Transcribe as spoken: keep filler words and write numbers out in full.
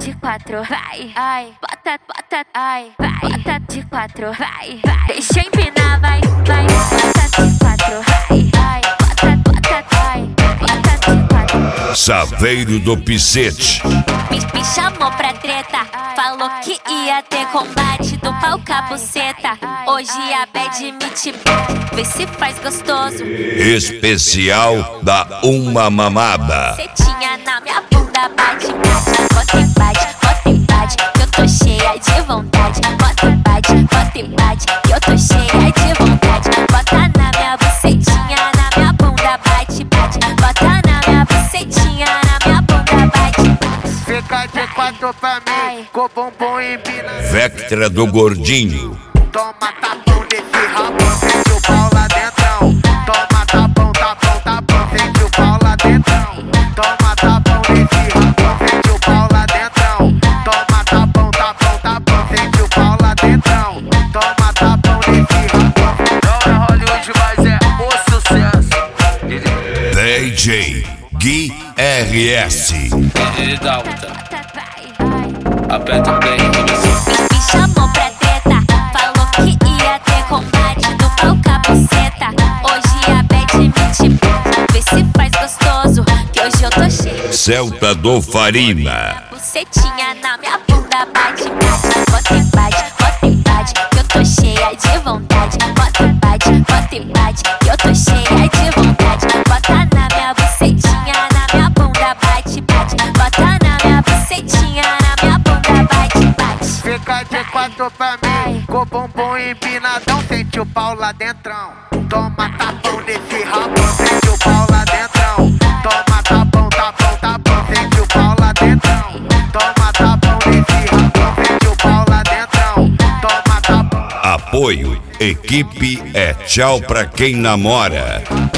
de quatro, vai, ai, bota, bota, ai, vai, bota de quatro, vai, vai, deixa eu empinar, vai, vai, bota de quatro, vai, ai, bota, bota, ai, bota de quatro. Saveiro do Picete. Me, me chamou pra treta, falou que ia ter combate do pau capuceta. Hoje a bad me te vê se faz gostoso. Especial da Uma Mamada. Cetinha na minha bunda, bate, bate, bota e bate, bota e bate, que eu tô cheia de vontade. Bota e bate, bota e bate, que eu tô cheia de vontade. Bota na minha bucetinha, na minha bunda, bate, bate, bota na minha bucetinha, na minha bunda, bate, bate. Fica de quatro pra mim, com bumbum empina. Vectra do Gordinho. Toma tapão desse rabo, sente o pau lá dentrão. Toma tapão, tapão, tapão, sente o pau lá dentrão. Toma tapão desse rabo, sente o pau lá dentrão. Toma tapão, tapão, tapão, sente o pau lá dentrão. Toma tapão desse rabo. Não é Hollywood, mas é o sucesso. D J Gui R S. Ele dá outra. Aperta bem, começou. Me chamou pra treta, falou que ia ter combate do pau capuceta. Hoje a bad me te vê se faz gostoso, que hoje eu tô cheia. Celta do Farina. Bucetinha na minha bunda, bate, bate, bota e bate, bota e bate, que eu tô cheia de vontade. Bota e bate, bota e bate, que eu tô cheia de vontade. Bota na minha bucetinha, na minha bunda, bate, bate, bota na minha bucetinha, na minha bunda, bate, bate. Fica de quatro pra mim, com bumbum empinadão, sente o pau lá dentrão. Toma tapão desse rabo, sente o pau lá dentrão. Toma tapão, tapão, tapão, sente o pau lá dentrão. Toma tapão desse rabo, sente o pau lá dentrão. Toma tapão. Apoio. Equipe é tchau pra quem namora.